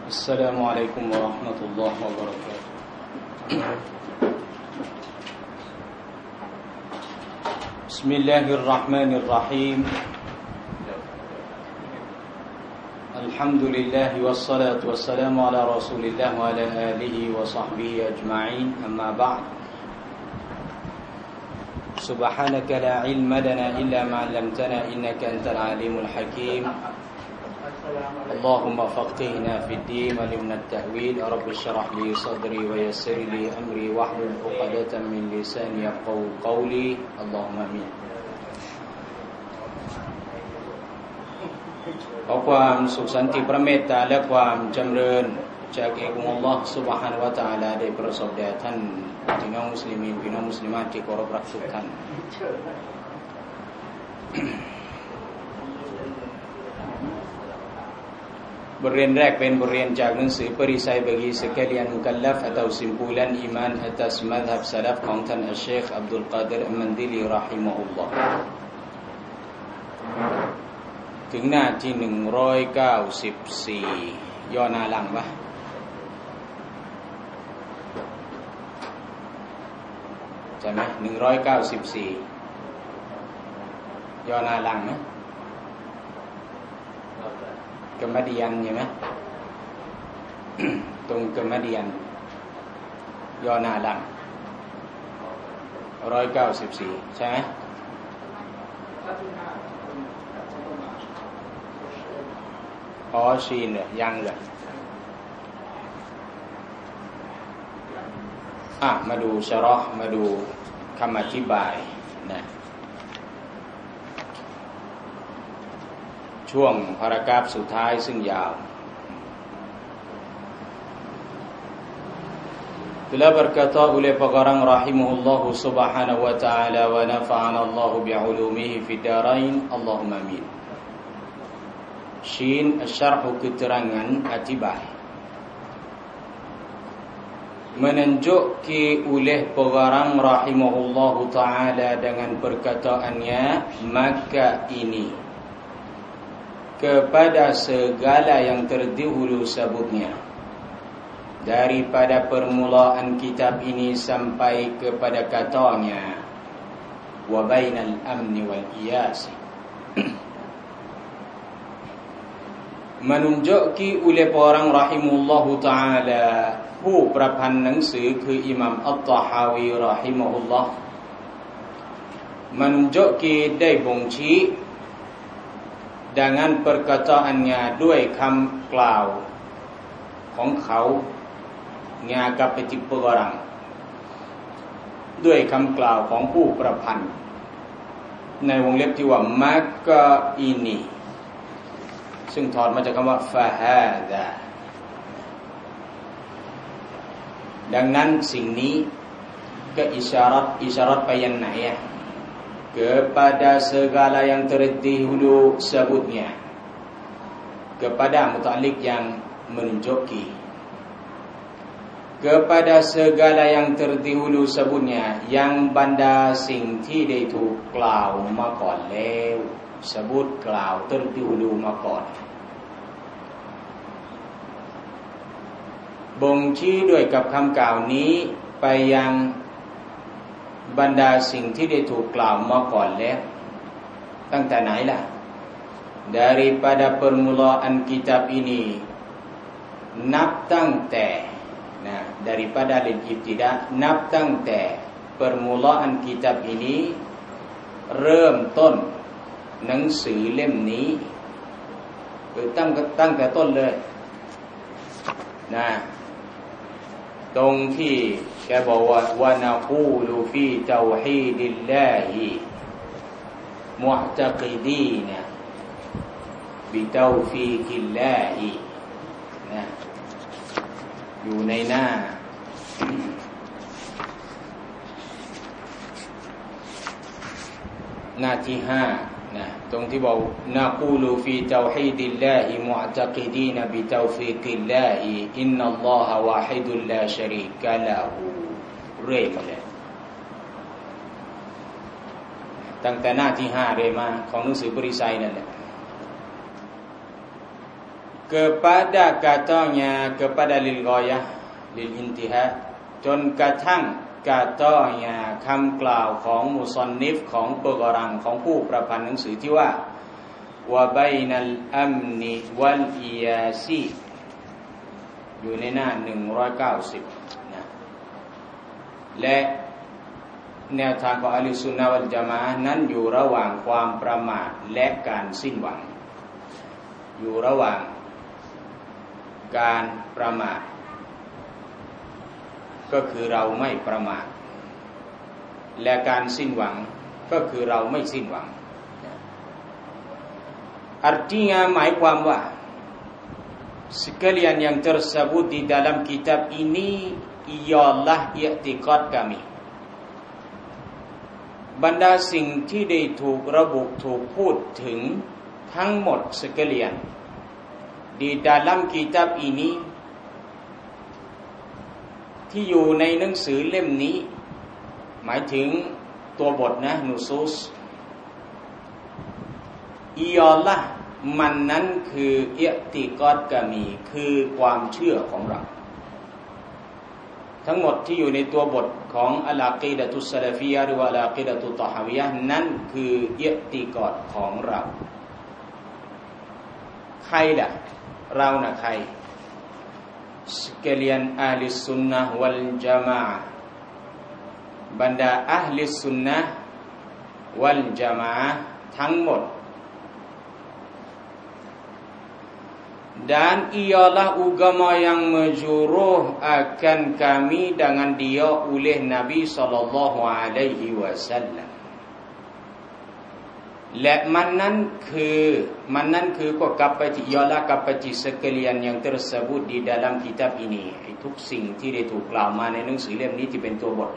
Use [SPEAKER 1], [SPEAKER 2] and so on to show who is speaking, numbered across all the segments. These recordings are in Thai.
[SPEAKER 1] السلام عليكم ورحمة الله وبركاته بسم الله الرحمن الرحيم الحمد لله والصلاة والسلام على رسول الله وعلى آله وصحبه أجمعين أما بعد سبحانك لا علم لنا إلا ما علمتنا إنك أنت العليم الحكيم اللهم فقهنا في الدين وعلمنا التأويل رب اشرح لي صدري ويسر لي أمري واحلل عقدة من لساني يفقهوا قولي اللهم آمين ขอความสุขสันติพระเมตตาและความจำเริญจากเอกองค์อัลลอฮฺซุบฮานะฮูวะตะอาลาได้ประสบแด่ท่านพี่น้องมุสลิมีนพี่น้องมุสลิมาตที่เคารพรักทุกท่านบทเรียนแรกเป็นบทเรียนจากหนังสือปริษัย bagi sekalian mukallaf atau simpulan iman atas mazhab salaf ของท่านอัชเชคอับดุลกาดิรอัมมันดิลีเราะฮิมะฮุลลอฮ์ถึงหน้าที่194ย่อหน้าหลังปะใช่ไหม194ย่อหน้าหลังนะkemudian ใช่ไหม ตรง kemudian ย่อหน้าหลัง194ใช่ไหมอ๋อชีนเหรอยังเหรอมาดูชะเราะห์มาดูคำอธิบายนะช่วงพารากราฟสุดท้ายซึ่งยาว Beliau berkata oleh pengarang rahimahullahu subhanahu wa ta'ala wa nafa'ana Allahu bi'ulumihi fid darain Allahumma amin. Shin syarhu keterangan atibah menunjuki oleh pengarang rahimahullahu ta'ala dengan perkataannya maka ini kepada segala yang terdahulu sebutnya daripada permulaan kitab ini sampai kepada katanya wa bainal amni wal iyas menunjuki oleh orang rahimahullahu ta'ala ผู้ประพันธ์หนังสือคืออิหม่ามอัตตะฮาวีรอฮิมะฮุลลอฮ์ menunjuki ได้บ่งชี้dengan perkataannya ด้วยคำกล่าวของเขางากับปฏิปกรังด้วยคำกล่าวของผู้ประพันธ์ในวงเล็บที่ว่ามักกะอินีซึ่งถอดมาจากคำว่าฟะฮาดะดังนั้นสิ่งนี้ก็อิชารัตไปยังไหนkepada segala yang terdahulu sebutnya kepada muta'alliq yang menunjuki kepada segala yang terdahulu sebutnya yang benda สิ่งที่ได้ถูกกล่าวมาก่อนแล้วsebut กล่าว terdahulu มาก่อนบ่งชี้ด้วยกับคำกล่าวนี้ไปยังบรรดาสิ่งที่ได้ถูกกล่าวมาก่อนแล้วตั้งแต่ไหนล่ะ daripada permulaan kitab ini นับตั้งแต่นะ daripada lil ibtida นับตั้งแต่ permulaan kitab ini เริ่มต้นหนังสือเล่มนี้ตั้งแต่ต้นเลยนะตรงที่แกบอกว่าวะนะกูลูฟีเตาฮีดิลลาฮิมุอ์ตะกิดีนะบิเตาฟีกิลลาฮินะอยู่ในหน้าที่5นะตรงที่บอกนะกูลูฟีเตาฮีดิลลาฮิมุอ์ตะกิดีนะบิเตาฟีกิลลาฮิอินนัลลอฮะวาฮิดุลลาชะรีกะละฮูเรื่อยมาเลยตั้งแต่หน้าที่5เรื่อยมาของหนังสือปริษัยนั่นแหละ kepada katanya kepada lil ghayah lil intihaจนกระทั่งกาตอยาคำกล่าวของมุซอนนิฟของปกรังของผู้ประพันธ์หนังสือที่ว่าวะบัยนัลอัมนิวัลอิยาซีอยู่ในหน้า190นะและแนวทางของอะห์ลุสซุนนะฮ์วัลญะมาอะห์นั้นอยู่ระหว่างความประมาทและการสิ้นหวังอยู่ระหว่างการประมาทก็คือเราไม่ประมาทและการสิ้นหวังก็คือเราไม่สิ้นหวังartinyaหมายความว่า sekalian yang tersebut di dalam kitab ini ialah i'tiqad kami บรรดาสิ่งที่ได้ถูกระบุถูกพูดถึงทั้งหมด sekalian di dalam kitab ini ที่อยู่ในหนังสือเล่มนี้หมายถึงตัวบทนะนูซูสอิยอละมันนั้นคืออิติกอดกามีคือความเชื่อของเราทั้งหมดที่อยู่ในตัวบทของอัลอากีดะตุสซะลาฟียะห์หรือว่าอัลอากีดะตุตอฮาวียะห์นั้นคืออิติกอดของเราใครล่ะเราน่ะใครsekalian ahli sunnah wal jamaah บรรดาอะห์ลิสุนนะห์วัลญะมาอะห์ทั้งหมดdan ialah agama yang majruh akan kami dengan dia oleh Nabi sallallahu alaihi wasallam และมันนั้นคือก็กลับไปที่ยอละกลับไปที่ sekalian yang tersebut di dalam kitab ini ทุกสิ่งที่ได้ถูกกล่าวมาในหนังสือเล่มนี้ที่เป็นตัวบท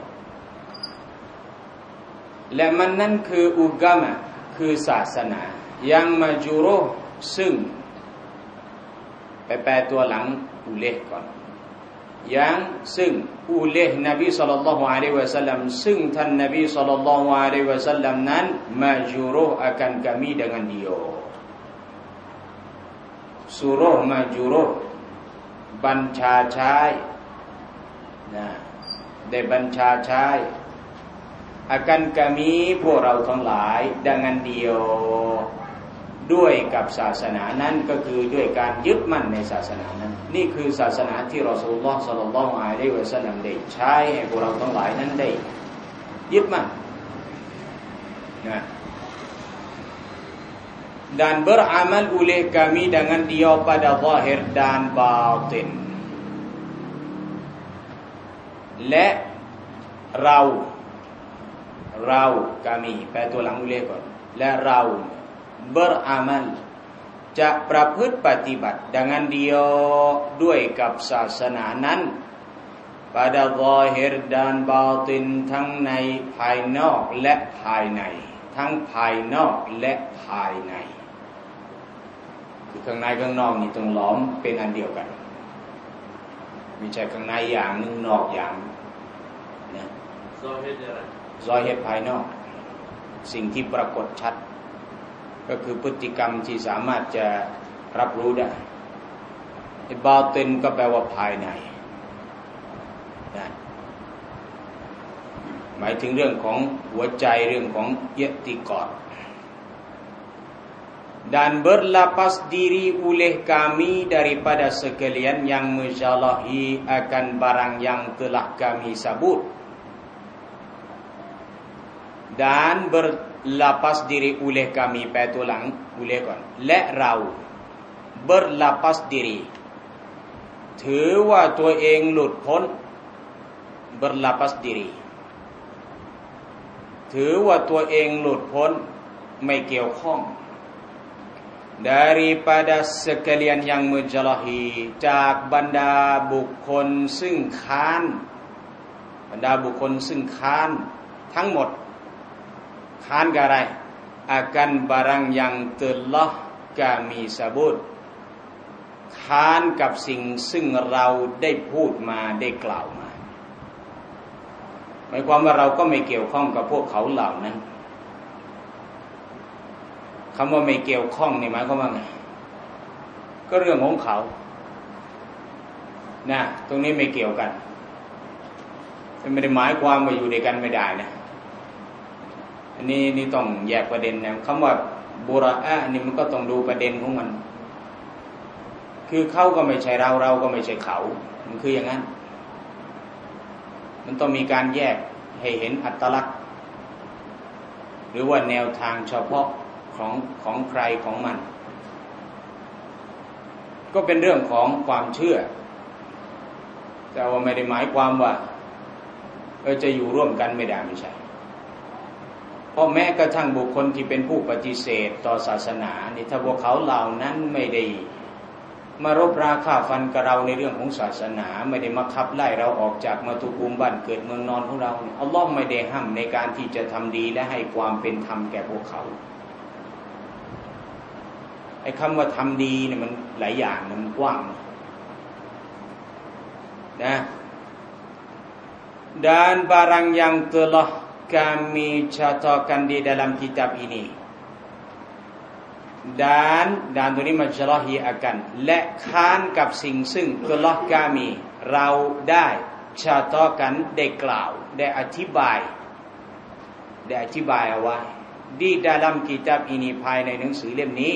[SPEAKER 1] และมันนั้นคืออุกามะคือศาสนาyang majruh ซึ่งไปแปลตัวหลังอุเลห์ก่อนอย่างซึ่งอุเลห์นบีศ็อลลัลลอฮุอะลัยฮิวะซัลลัมซึ่งท่านนบีศ็อลลัลลอฮุอะลัยฮิวะซัลลัมนั้นมาจูรุฮ์ akan kami dengan dia สุรุห์มาจูรุฮ์บัญชาใช้นะได้บัญชาใช้ akan kami พวกเราทั้งหลาย dengan diaด้วยกับศาสนานั้นก็คือด้วยการยึดมั่นในศาสนานั้นนี่คือศาสนาที่รอซูลุลลอฮ์ ศ็อลลัลลอฮุอะลัยฮิวะซัลลัมได้ใช้ให้พวกเราทั้งหลายนั้นได้ยึดมั่นนะ dan beramal oleh kami dengan dia pada zahir dan batin และเราkami แปลตัวหลังอุเลก่อนและเราberamal จะประพฤติปฏิบัติ dengan dia ด้วยกับศาสนานั้น pada zahir dan batin ทั้งในภายนอกและภายในทั้งภายนอกและภายในคือข้างในข้างนอกนี่ต้องล้อมเป็นอันเดียวกันไม่ใช่ข้างในอย่างนึงนอกอย่างนะzahir ภายนอกสิ่งที่ปรากฏชัดก็คือพฤติกรรมที่สามารถจะรับรู้ได้บาตินก็แปลว่าภายในนะหมายถึงเรื่องของหัวใจเรื่องของอิติกอด dan berlepas diri oleh kami daripada sekalian yang menjalahi akan barang yang telah kami sebut dan berlepas diri oleh kami แปลตัวหลังอุเลก่อนและเรา berlepas diri ถือว่าตัวเองหลุดพ้น berlepas diri ถือว่าตัวเองหลุดพ้นไม่เกี่ยวข้อง daripada sekalian yang menjalahi จากบรรดาบุคคลซึ่งค้านบรรดาบุคคลซึ่งค้านทั้งหมดค้านกับอะไร akan barang yang telah kami sebut ค้านกับสิ่งซึ่งเราได้พูดมาได้กล่าวมาหมายความว่าเราก็ไม่เกี่ยวข้องกับพวกเขาเหล่านั้นคำว่าไม่เกี่ยวข้องนี่หมายความว่าไงก็เรื่องของเขานะตรงนี้ไม่เกี่ยวกันไม่ได้หมายความว่าอยู่ด้วยกันไม่ได้นะอันนี้ต้องแยกประเด็นนะคำว่าบุระอะนี่มันก็ต้องดูประเด็นของมันคือเขาก็ไม่ใช่เราก็ไม่ใช่เขามันคืออย่างนั้นมันต้องมีการแยกให้เห็นอัตลักษณ์หรือว่าแนวทางเฉพาะของใครของมันก็เป็นเรื่องของความเชื่อแต่ว่าไม่ได้หมายความว่าจะอยู่ร่วมกันไม่ได้ไม่ใช่เพราะแม้กระทั่งบุคคลที่เป็นผู้ปฏิเสธต่อศาสนานี่ถ้าพวกเขาเหล่านั้นไม่ได้มารบราฆ่าฟันกับเราในเรื่องของศาสนาไม่ได้มาขับไล่เราออกจากมาตุภูมิบ้านเกิดเมืองนอนของเราอัลลอฮ์ไม่ได้ห้ามในการที่จะทำดีและให้ความเป็นธรรมแก่พวกเขาไอ้คำว่าทำดีเนี่ยมันหลายอย่างมันกว้างนะ dan barang yang telah kami catatkan di dalam kitab ini dan ตัวนี้มันจะละฮีอากันและค้านกับสิ่งซึ่งtelah kami เราได้catatkanได้กล่าวได้อธิบายเอาไว้ di dalam kitab ini ภายในหนังสือเล่มนี้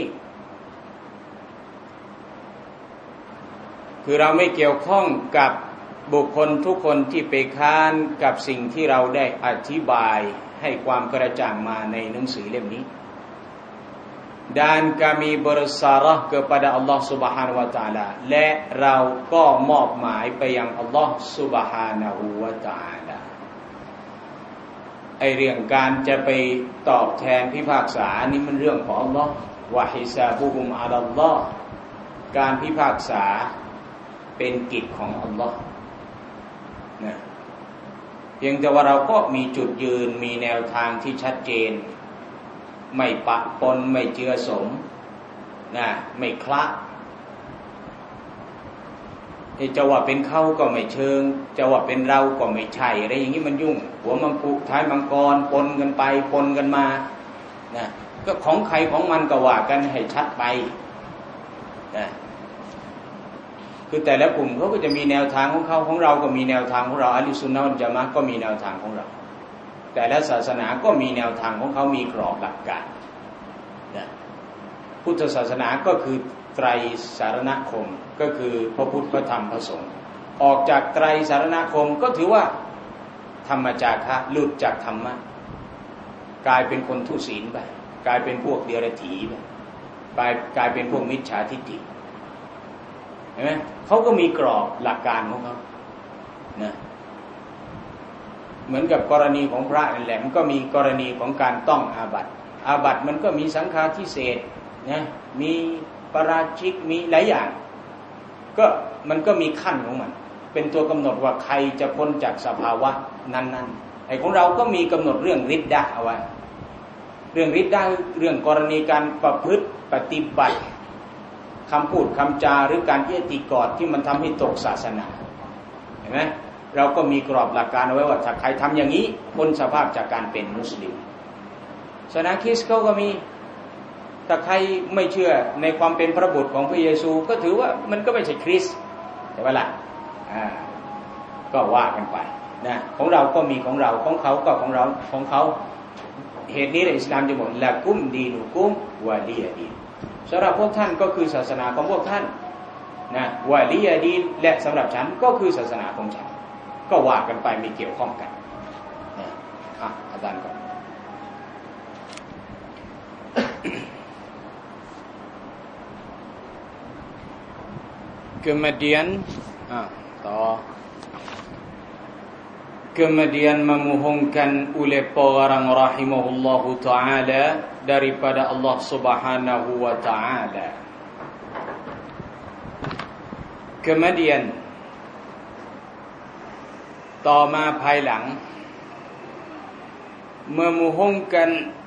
[SPEAKER 1] คือเราไม่เกี่ยวข้องกับบุคคลทุกคนที่ไปค้านกับสิ่งที่เราได้อธิบายให้ความกระจ่างมาในหนังสือเล่มนี้ dan kami bersarah kepada Allah Subhanahu wa taala และเราก็มอบหมายไปยังอัลลอฮ์ Subhanahu wa taala ไอเรื่องการจะไปตอบแทนพิพากษานี่มันเรื่องของอัลลอฮ์วะฮิซาบุฮุมอะลัลลอฮ์การพิพากษาเป็นกิจของอัลลอฮ์นะเพียงแต่ว่าเราก็มีจุดยืนมีแนวทางที่ชัดเจนไม่ปะปนไม่เจือสมนะไม่คละจะว่าเป็นเขาก็ไม่เชิงจะว่าเป็นเราก็ไม่ใช่อะไรอย่างนี้มันยุ่งหัวมังคุท้ายมังกรปนกันไปปนกันมานะก็ของใครของมันก็ว่ากันให้ชัดไปนะคือแต่ละกลุ่มเขาก็จะมีแนวทางของเขาของเราก็มีแนวทางของเราอะห์ลุซุนนะฮ์วัลญะมาอะห์ก็มีแนวทางของเราแต่ละศาสนาก็มีแนวทางของเขามีกรอบหลักการนะพุทธศาสนาก็คือไตรสารณคมก็คือพระพุทธพระธรรมพระสงฆ์ออกจากไตรสารณคมก็ถือว่าธรรมจาคะหลุดจากธรรมะกลายเป็นคนทุศีลไปกลายเป็นพวกเดรัจฉีไปกลายเป็นพวกมิจฉาทิฏฐิเห็นไหมเขาก็มีกรอบหลักการของเขานะเหมือนกับกรณีของพระนั่นแหละมันก็มีกรณีของการต้องอาบัติมันก็มีสังฆาทิเศษนะมีปาราชิกมีหลายอย่างก็มันก็มีขั้นของมันเป็นตัวกำหนดว่าใครจะพ้นจากสภาวะนั้นๆไอ้ของเราก็มีกำหนดเรื่องริดดะห์เอาไว้เรื่องริดดะห์เรื่องกรณีการประพฤติปฏิบัติคำพูดคำจาหรือการอิติกอดที่มันทำให้ตกศาสนาเห็นไหมเราก็มีกรอบหลักการเอาไว้ว่าถ้าใครทำอย่างนี้พ้นสภาพจากการเป็นมุสลิมศาสนาคริสต์เขาก็มีถ้าใครไม่เชื่อในความเป็นพระบุตรของพระเยซูก็ถือว่ามันก็ไม่ใช่คริสต์ใช่ไหมล่ะก็ว่ากันไปนะของเราก็มีของเราของเขาก็ของเราของเขาเหตุนี้อิสลามจะบอกละกุมดีนุกุมวะลียดีนสำหรับพวกท่านก็คือศาสนาของพวกท่านนะวะลียดีนและสำหรับฉันก็คือศาสนาของฉันก็ว่ากันไปมีเกี่ยวข้องกันนะอาจารย์ก่อนkemudian memohonkan oleh orang rahimahullahu ta'ala daripada Allah subhanahu wa ta'ala kemudian ต่อมาภายหลัง memohonkan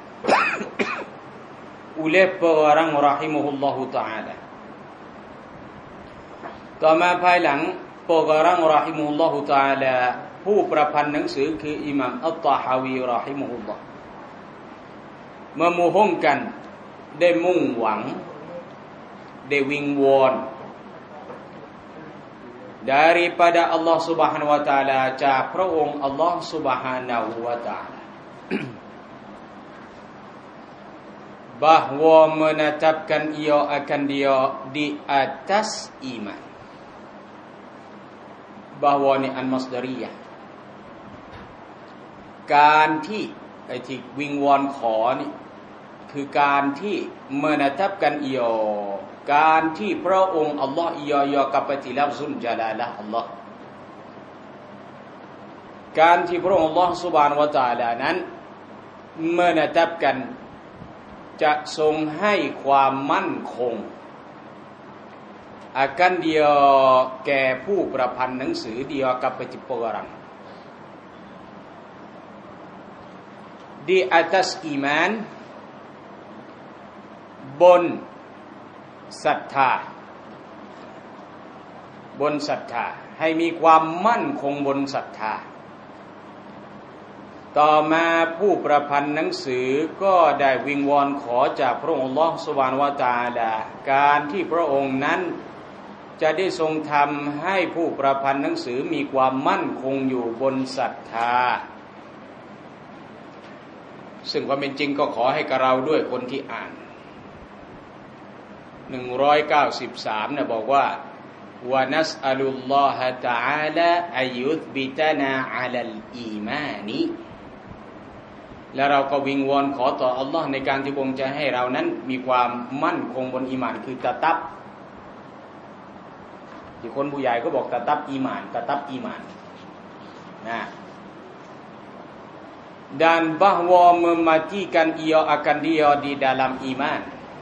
[SPEAKER 1] oleh orang rahimahullahu ta'alaต่อมาภายหลังพวกเรารอฮิมุลลอฮุตะอาลาผู้ประพันธ์หนังสือคืออิหม่ามอัตตะฮาวีรอฮิมุลลอฮ์มาโมโหกันได้มุ่งหวังได้วิงวอนdaripada Allah Subhanahu wa taala จากพระองค์ Allah Subhanahu wa taala bahwa menetapkan ia akan dia di atas iman bahwa ni al-masdariyah การที่ไอ้ที่วิงวอนขอนี่คือการที่ menetapkan ia การที่พระองค์อัลลอฮ์iaกับปฏิลักษณ์จลาละอัลลอฮ์การที่พระองค์อัลลอฮ์ซุบฮานะฮูวะตะอาลานั้น menetapkan จะทรงให้ความมั่นคง akan dia แก่ผู้ประพันธ์หนังสือ dia kepada orang di atas iman บนศรัทธาบนศรัทธาให้มีความมั่นคงบนศรัทธาต่อมาผู้ประพันธ์หนังสือก็ได้วิงวอนขอจากพระองค์อัลเลาะห์ซุบฮานะฮูวะตะอาลาการที่พระองค์นั้นจะได้ทรงทำให้ผู้ประพันธ์หนังสือมีความมั่นคงอยู่บนศรัทธาซึ่งความเป็นจริงก็ขอให้กับเราด้วยคนที่อ่าน193นะบอกว่าวะนัสอะลุลลอฮะตะอาลาอัยยุธบิตนาอะลัลอีมานีและเราก็วิงวอนขอต่ออัลลอฮ์ในการที่พระองค์จะให้เรานั้นมีความมั่นคงบนอีหม่านคือตะตับที่คนผู้ใหญ่ก็บอกตะตับอีหม่านตะตับอีหม่านนะ dan bahwa mematikan ia akan dia di dalam iman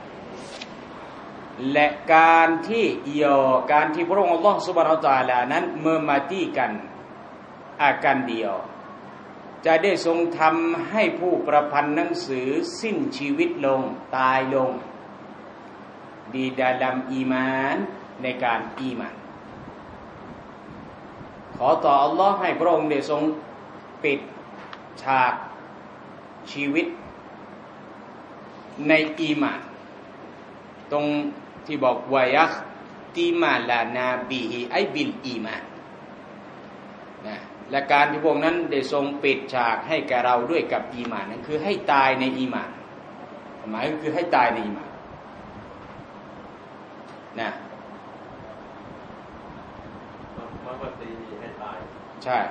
[SPEAKER 1] และการที่การที่พระองค์อัลเลาะห์ซุบฮานะฮูวะตะอาลานั้น mematikan akan dia จะได้ทรงทำให้ผู้ประพันธ์หนังสือสิ้นชีวิตลงตายลง di dalam iman ในการอีหม่านขอต่ออัลเลาะห์ให้พระองค์ได้ทรงปิดฉากชีวิตในอีหม่านตรงที่บอกวะยัคติมาลานาบิฮิไอบิลอีมานนะและการที่พวกนั้นได้ทรงปิดฉากให้แก่เราด้วยกับอีหม่านนั่นคือให้ตายในอีหม่านหมายก็คือให้ตายในอีหม่านนะให้ตายใช่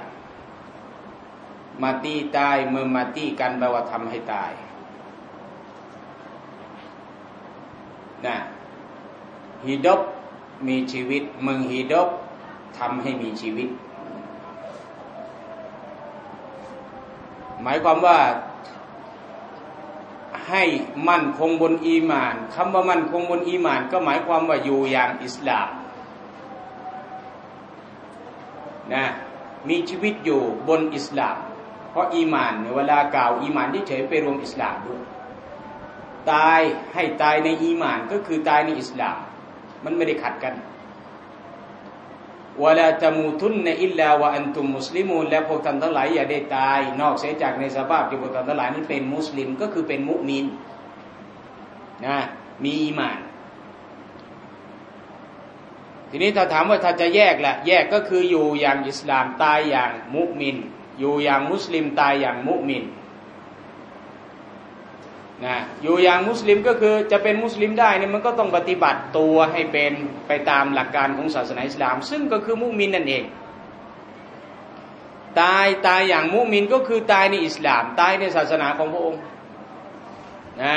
[SPEAKER 1] mati ตาย mematikan แปลว่าทำให้ตายนะ hidup มีชีวิต menghidup ทำให้มีชีวิตหมายความว่าให้มั่นคงบนอีหม่านคำว่ามั่นคงบนอีหม่านก็หมายความว่าอยู่อย่างอิสลามนะมีชีวิตอยู่บนอิสลามเพราะอีหม่านเวลากล่าวอีหม่านที่เฉยไปรวมอิสลามด้วยตายให้ตายในอีหม่านก็คือตายในอิสลามมันไม่ได้ขัดกันวะลาตะมูตุนอิลลาวะอันตุมมุสลิมูนและพวกท่านทั้งหลายอย่าได้ตายนอกเสียจากในสภาพที่พวกท่านทั้งหลายนั้นเป็นมุสลิมก็คือเป็นมุมินนะมีอีหม่านทีนี้ถ้าถามว่าถ้าจะแยกล่ะแยกก็คืออยู่อย่างอิสลามตายอย่างมุมินอยู่อย่างมุสลิมตายอย่างมุมินนะอยู่อย่างมุสลิมก็คือจะเป็นมุสลิมได้เนี่ยมันก็ต้องปฏิบัติตัวให้เป็นไปตามหลักการของศาสนาอิสลามซึ่งก็คือมุมินนั่นเองตายอย่างมุมินก็คือตายในอิสลามตายในศาสนาของพระองค์นะ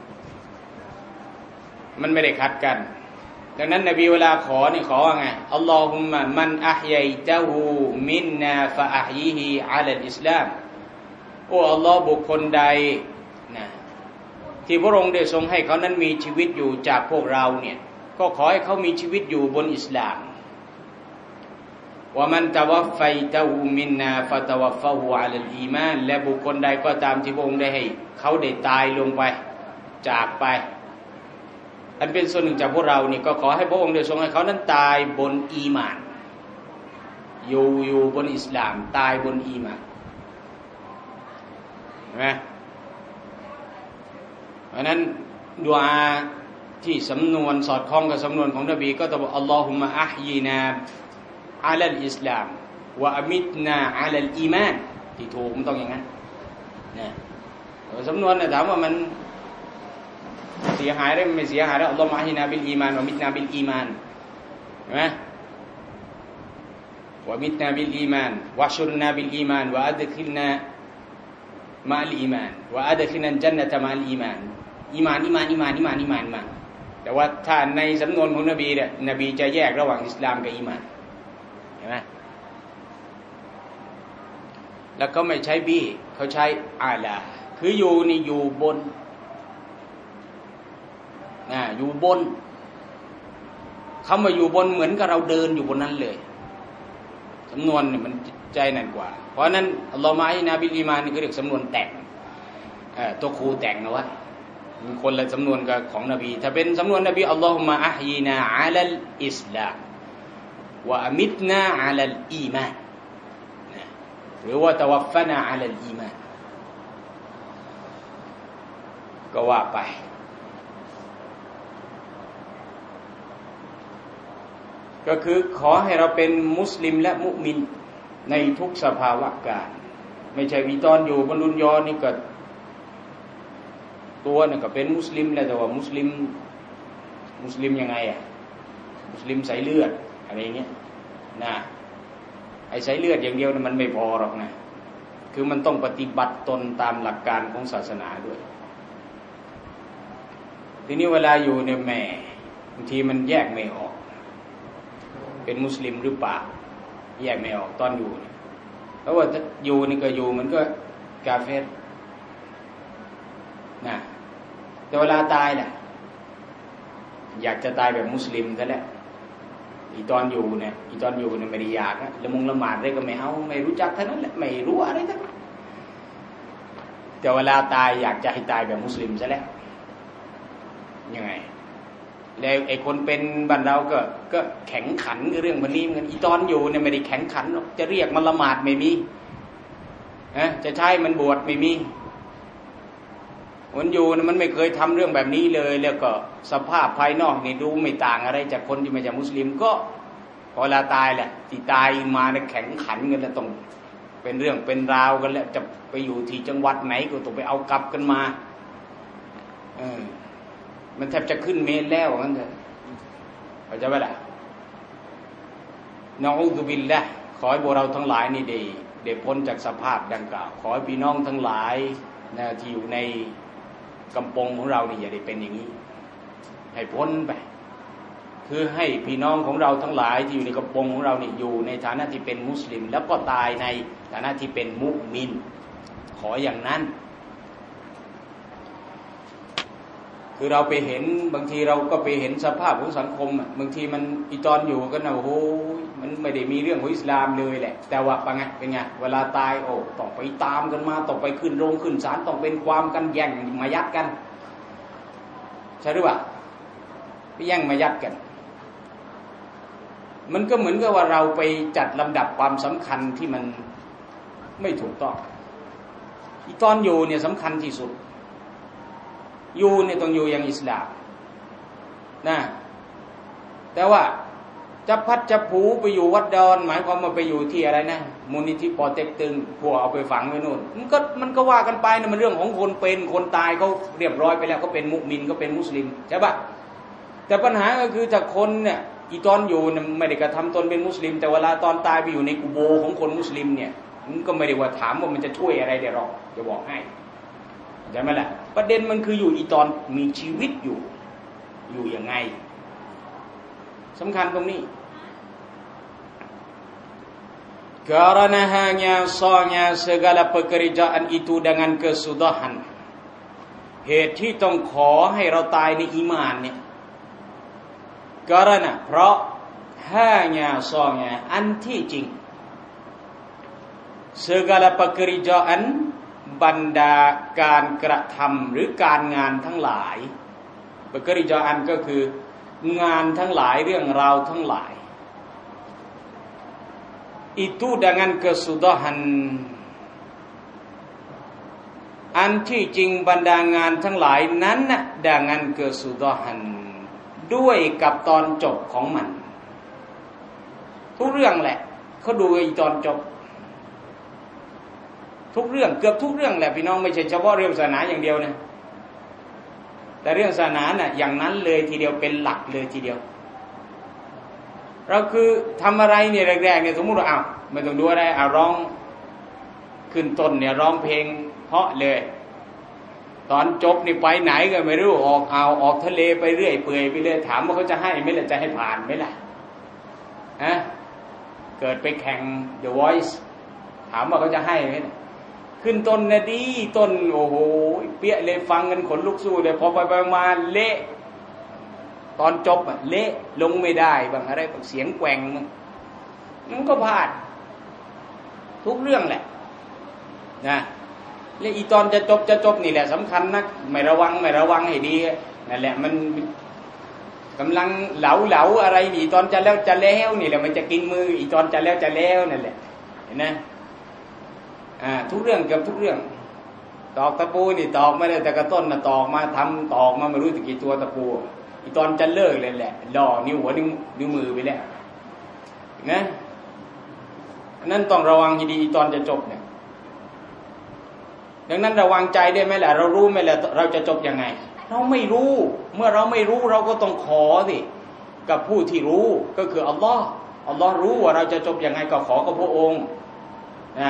[SPEAKER 1] มันไม่ได้ขัดกันดังนั้นนบีเวลาขอนี่ขอว่าไงอัลลอฮุมมะมันอะฮยัยตะฮูมินนาฟะอะฮยิฮิอะลัลอิสลามโอ้อัลลอฮ์บุคคลใดนะที่พระองค์ได้ทรงให้เขานั้นมีชีวิตอยู่จากพวกเราเนี่ยก็ขอให้เขามีชีวิตอยู่บนอิสลามว่ามันตะวัฟไฟตะฮูมินนาฟะตะวัฟฟะฮูอะลัลอีมานและบุคคลใดก็ตามที่พระองค์ได้ให้เขาได้ตายลงไปจากไปอันเป็นส่วนหนึ่งจากพวกเรานี่ก็ขอให้พระองค์ได้ทรงให้เขานั้นตายบนอีหม่านอยู่บนอิสลามตายบนอีหม่านเห็นไหมเพราะนั้นดุอาที่สำนวนสอดคล้องกับสำนวนของนบีก็ต้องบอกอัลลอฮุมะอัฮยีนาอะลัลอิสลามวะอะมิตนาอะลัลอีมานที่ถูกมันต้องอย่างนั้นนะสำนวนถามว่ามันเสียหายได้ไม่เสียหายแล้วอัลลอฮุมะอัฮยีนาบิลอีมานวะมิตนาบิลอีมานใช่ไหมวะมิตนาบิลอีมานวะชุรนาบิลอีมานวะอัดคิลนามะอัลอีมานวะอัดคิลนัลญันนะตะมะอัลอีมานอีมานแต่ว่าถ้าในสำนวนของนบีเนี่ยนบีจะแยกระหว่างอิสลามกับอีมานเห็นไหมแล้วก็ไม่ใช้บีเขาใช้อาลาคืออยู่นี่อยู่บนอยู่บนคำว่าอยู่บนเหมือนกับเราเดินอยู่บนนั้นเลยสำนวนเนี่ยมันใจนั่นกว่าเพราะนั้นอัลลอฮฺมะอัลนาบิลอีมานนี่เขาเรียกสำนวนแต่งตัวครูแต่งเอาไว้มีคนละสำนวนกับของนบีถ้าเป็นสำนวนนบีอัลลอฮุมะอัฮยีนาอะลัลอิสลามวะอะมิตนาอะลัลอีมานหรือว่าตะวัฟฟะนาอะลัลอีมานก็ว่าไปก็คือขอให้เราเป็นมุสลิมและมุมินในทุกสภาวะการไม่ใช่วิตอนอยู่บนดุนยอนี่ก็ตัวเนี่ยก็เป็นมุสลิมแล้วแต่ว่ามุสลิมยังไงมุสลิมสายเลือดอะไรเงี้ยนะไอ้สายเลือดอย่างเดียวมันไม่พอหรอกนะคือมันต้องปฏิบัติตนตามหลักการของศาสนาด้วยทีนี้เวลาอยู่เนี่ยแม่บางทีมันแยกไม่ออกเป็นมุสลิมหรือเปล่าแยกไม่ออกตอนอยู่เพราะว่าอยู่นี่ก็อยู่มันก็กาเฟรนะแต่เวลาตายล่ะอยากจะตายแบบมุสลิมซะแล้วอีตอนอยู่เนี่ยไม่ได้อยากนะละหมาดอะไรก็ไม่เอาไม่รู้จักเท่านั้นแหละไม่รู้อะไรทั้งนั้นแต่เวลาตายอยากจะให้ตายแบบมุสลิมซะแล้วยังไงแล้วไอ้คนเป็นบ้านเราก็แข็งขันเรื่องวันนี้เหมือนกันอีตอนอยู่เนี่ยไม่ได้แข็งขันหรอกจะเรียกมันละหมาดไม่มีจะใช้มันบวชไม่มีมันอยู่นะมันไม่เคยทำเรื่องแบบนี้เลยแล้วก็สภาพภายนอกนี่ดูไม่ต่างอะไรจากคนที่ไม่ใช่มุสลิมก็พอเวลาตายแหละที่ตายมาเนี่ยแข็งขันกันแล้วต้องเป็นเรื่องเป็นราวกันแล้วจะไปอยู่ที่จังหวัดไหนก็ต้องไปเอากลับกันมามันแทบจะขึ้นเมนแล้วงั้นเถอะเข้าใจไหมล่ะนะอูซุบิลละห์ขอให้พวกเราทั้งหลายนี่ได้พ้นจากสภาพดังกล่าวขอให้พี่น้องทั้งหลายนะที่อยู่ในกำปงของเรานี่อย่าได้เป็นอย่างนี้ให้พ้นไปคือให้พี่น้องของเราทั้งหลายที่อยู่ในกำปงของเรานี่อยู่ในฐานะที่เป็นมุสลิมแล้วก็ตายในฐานะที่เป็นมุมินขออย่างนั้นคือเราไปเห็นบางทีเราก็ไปเห็นสภาพของสังคมบางทีมันอีตอนอยู่กันนะโอ้โหมันไม่ได้มีเรื่องของอิสลามเลยแหละแต่ว่าเป็นไงเวลาตายโอ้ต้องไปตามกันมาต้องไปขึ้นโรงขึ้นศาลต้องเป็นความกันแย่งมายัดกันใช่หรือเปล่าไปแย่งมายัดกันมันก็เหมือนกับว่าเราไปจัดลำดับความสำคัญที่มันไม่ถูกต้องอีตอนอยู่เนี่ยสำคัญที่สุดอยู่เนี่ยต้องอยู่อย่างอิสลามนะแต่ว่าจะพัดจะผูไปอยู่วัดดอนหมายความว่าไปอยู่ที่อะไรนะมูลนิธิปอเต็กตึงพวกเอาไปฝังไว้นู่นมันก็ว่ากันไปนะมันเรื่องของคนเป็นคนตายเขาเรียบร้อยไปแล้วเขาเป็นมุมินก็เป็นมุสลิมใช่ปะแต่ปัญหาก็คือถ้าคนเนี่ยอีตอนอยู่เนี่ยไม่ได้กระทำตนเป็นมุสลิมแต่เวลาตอนตายไปอยู่ในกุโบของคนมุสลิมเนี่ยมันก็ไม่ได้ว่าถามว่ามันจะช่วยอะไรได้หรอกจะบอกให้ใช่ไหมล่ะประเด็นมันคืออยู่อีตอนมีชีวิตอยู่ยังไงสำคัญตรงนี้ karena hanya soalnya segala pekerjaan itu dengan kesudahan เหตุที่ต้องขอให้เราตายในอีหม่านเนี่ย karena เพราะ hanya soalnya อันที่จริง segala pekerjaanบรรดาการกระทำหรือการงานทั้งหลายpekerjaan ก็คืองานทั้งหลายเรื่องราวทั้งหลาย itu dengan kesudahan อันที่จริงบรรดางานทั้งหลายนั้นนะ dengan kesudahan ด้วยกับตอนจบของมันทุกเรื่องแหละเขาดูไอ้ตอนจบทุกเรื่องเกือบทุกเรื่องแหละพี่น้องไม่ใช่เฉพาะเรื่องศาสนาอย่างเดียวนะแต่เรื่องศาสนาน่ะอย่างนั้นเลยทีเดียวเป็นหลักเลยทีเดียวเราคือทำอะไรเนี่ยแรกๆเนี่ยสมมุติว่าอ้าวไม่ต้องดูอะไรร้องขึ้นต้นเนี่ยร้องเพลงเพราะเลยตอนจบนี่ไปไหนก็ไม่รู้ออกทะเลไปเรื่อยเปื่อยไปเรื่อยถามว่าเขาจะให้ไหมล่ะจะให้ผ่านไหมล่ะเกิดไปแข่ง The Voice ถามว่าเขาจะให้ไหมขึ้นต้นนะดีต้นโอ้โหเปี้ยเลยฟังกันขนลุกสู้เลยพอไปมาเละตอนจบเละลงไม่ได้บางอะไรบางเสียงแกว่งมันก็พลาดทุกเรื่องแหละนะและอีตอนจะจบนี่แหละสำคัญนักไม่ระวังให้ดีนั่นแหละมันกำลังเหลาอะไรอีตอนจะแล้วนี่แหละมันจะกินมืออีตอนจะแล้วนั่นแหละเห็นไหมทุกเรื่องเกือบทุกเรื่องตอกตะปูนี่ตอกไม่ได้แต่กระต้นนะตอกมาทำตอกมาไม่รู้กี่ตัวตะปูอีตอนจะเลิกเลยแหละล่อนิ้วหัวนิ้วมือไปแล้วนะนั่นต้องระวังให้ดีอีตอนจะจบเนี่ยดังนั้นระวังใจได้ไหมล่ะเรารู้ไหมล่ะเราจะจบยังไงเราไม่รู้เมื่อเราไม่รู้เราก็ต้องขอสิกับผู้ที่รู้ก็คืออัลลอฮ์รู้ว่าเราจะจบยังไงก็ขอกับพระองค์นะ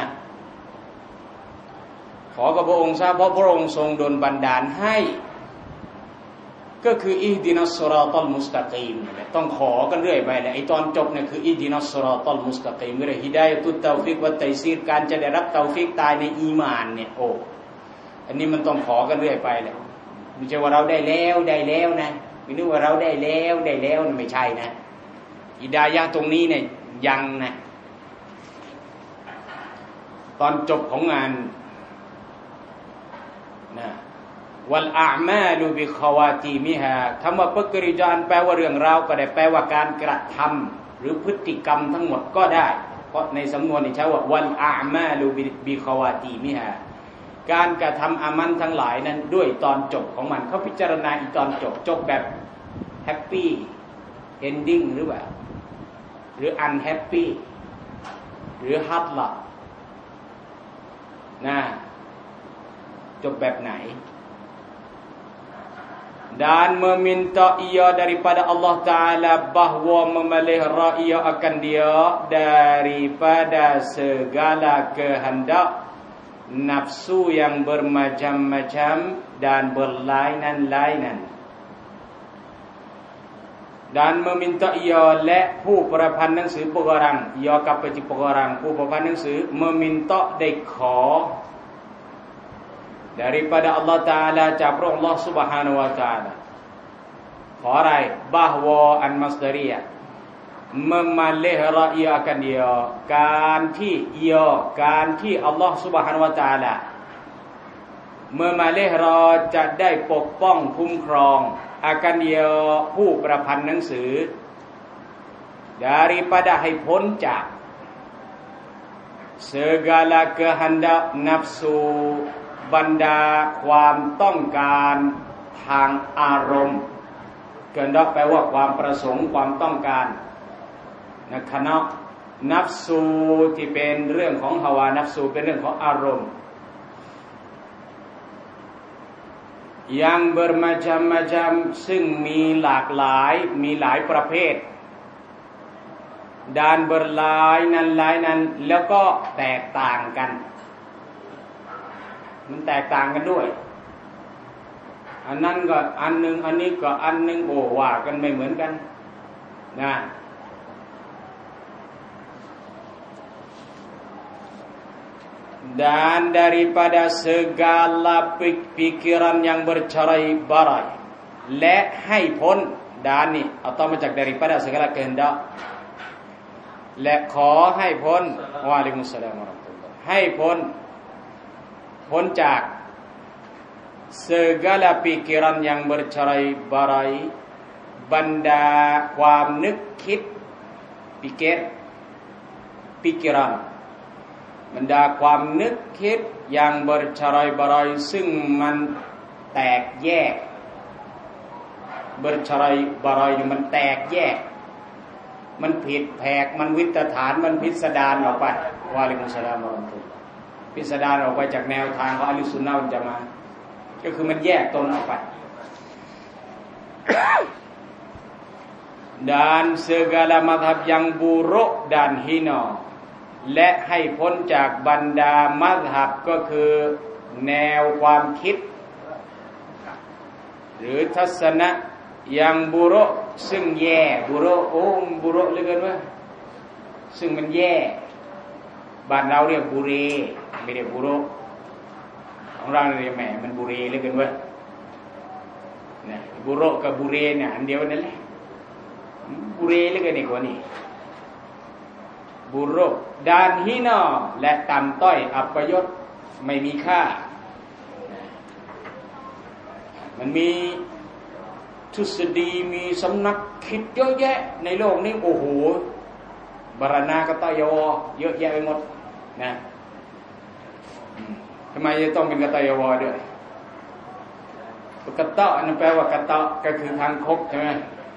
[SPEAKER 1] ขอกับพระองค์ซะเพราะพระองค์ทรงดลบันดาลให้ก็คืออิฮดินัสศิรอตัลมุสตะกีมต้องขอกันเรื่อยไปแหละไอ้ตอนจบเนี่ยคืออิฮดินัสศิรอตัลมุสตะกีมคือฮิดายะตุตตอฟิกวัตตัยซีรการจะได้รับเตาฟิกตายในอีหม่านเนี่ยโอ้อันนี้มันต้องขอกันเรื่อยไปแหละไม่ใช่ว่าเราได้แล้วนะไม่นึกว่าเราได้แล้วไม่ใช่นะฮิดายะห์ตรงนี้เนี่ยยังนะตอนจบของงานนะวัลอามาลุบิคาวาติมิฮาคำว่าปกริจานแปลว่าเรื่องราวก็ได้แปลว่าการกระทำหรือพฤติกรรมทั้งหมดก็ได้เพราะในสำนวนนี่ใช้ว่าวัลอามาลุบิคาวาติมิฮาการกระทำอามันทั้งหลายนั้นด้วยตอนจบของมันเขาพิจารณาอีตอนจบแบบแฮปปี้เอนดิ้งหรือเปล่าหรืออันแฮปปี้หรือฮัตละนะจบแบบไหนdan meminta ia daripada Allah Ta'ala bahawa memelihara ia akan dia daripada segala kehendak nafsu yang bermacam-macam dan berlainan-lainan dan meminta ia และผู้ประพันธ์หนังสือปกรัง ia กลับไปที่ปกรังผู้ประพันธ์หนังสือ meminta ได้ขอdaripada Allah Ta'ala จากพระองค์ Allah Subhanahu Wa Ta'ala ขออะไร bahwa an masdariyah memelihara ia akan dia การที่ Allah Subhanahu Wa Ta'ala memelihara จะได้ปกป้องคุ้มครอง akan dia ผู้ประพันธ์หนังสือ daripada ให้พ้นจาก segala kehendak nafsuบรรดาความต้องการทางอารมณ์เกินดอกแปลว่าความประสงค์ความต้องการนะครับนัฟซูที่เป็นเรื่องของฮาวานัฟซูเป็นเรื่องของอารมณ์yang bermacam-macam ซึ่งมีหลากหลายมีหลายประเภทดานเบอร์ไลนั้นแล้วก็แตกต่างกันมันแตกต่างกันด้วยอันนั้นก็อันนึงอันนี้ก็อันนึงโอ้ว่ากันไม่เหมือนกันนะ dan daripada segala pikiran yang bercerai-berai และให้พ้นดานนี่เอาต้องมาจาก daripada segala kehendak และขอให้พ้นวะอะลัยกุมุสสลามวะเราะห์มะตุลลอฮ์ให้พ้นจาก segala pikiran yang bercerai-berai บรรดาความนึกคิดpikiranบรรดาความนึกคิดอย่างเบอร์ชารอยบรอยซึ่งมันแตกแยก bercerai-berai มันแตกแยกมันผิดแผกมันวิตฐานมันพิสดารออกไปวะอะลัยกุมุสสลามวะเราะห์มะตุลลอฮ์พิสดารออกไปจากแนวทางของอะห์ลุสซุนนะฮ์วัลญะมาอะห์ก็คือมันแยกตนออกไป dan segala mazhab yang buruk dan hina และให้พ้นจากบรรดามัซฮับก็คือแนวความคิดหรือทัศนะอย่างบุรุษซึ่งแย่บุรุษบุรุษเหลือเกินว่าซึ่งมันแย่บ้านเราเรียกบุเรไม่เรียกบุรุษของเราเรียกแหมมันบุเรเหลือเกินว่าเนี่ยบุรุษกับบุเรเนี่ยอันเดียวนั่นแหละบุเรเหลือเกินอีกว่านี่บุรุษดานฮินาและต่ำต้อยอัปยศไม่มีค่ามันมีทฤษฎีมีสำนักคิดเยอะแยะในโลกนี้โอ้โหบารณากตยอเยอะแยะไปหมดนะทำไมจะต้องเป็นกตยวด้วยกตะนั่นแปลว่ากตะก็คือทางคกใช่ไหม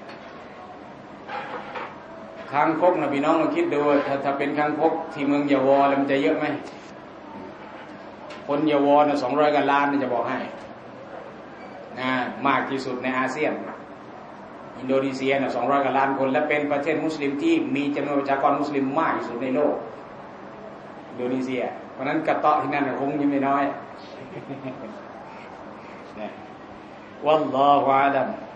[SPEAKER 1] คางคกนะพี่น้องลองคิดดูถ้าเป็นคางคกที่เมืองเยาวอแล้วมันจะเยอะไหมคนเยาวอนะ200 กว่าล้านจะบอกให้มากที่สุดในอาเซียนอินโดนีเซียนะ200 กว่าล้านคนและเป็นประเทศมุสลิมที่มีจำนวนประชากรมุสลิมมากที่สุดในโลกอินโดนีเซียเพราะนั้นกระเตาะที่นั่นคงยังไม่น้อยวัลลอฮุอาลัม